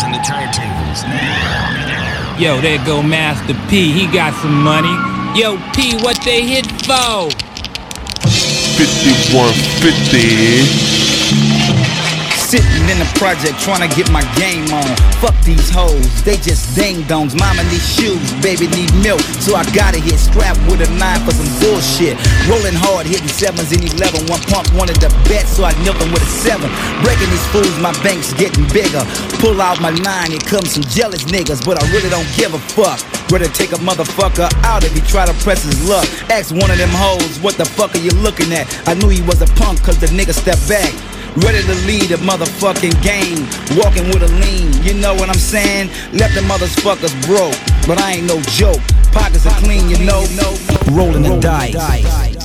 and the turntables now. Yo, there go Master P, he got some money. Yo, P, what they hit for? 5150. Sitting in the project trying to get my game on. Fuck these hoes, they just ding-dongs. Mama need shoes, baby need milk, so I gotta hit scrap with a 9 for some bullshit. Rolling hard, hitting 7s and 11. One pump wanted to bet, so I nip him with a 7. Breaking these fools, my bank's getting bigger. Pull out my 9, here comes some jealous niggas, but I really don't give a fuck. Rather take a motherfucker out if he try to press his luck. Ask one of them hoes, what the fuck are you looking at? I knew he was a punk cause the nigga stepped back. Ready to lead a motherfucking game, walking with a lean, you know what I'm saying? Left the motherfuckers broke, but I ain't no joke. Pockets are clean, you know. Rolling the dice.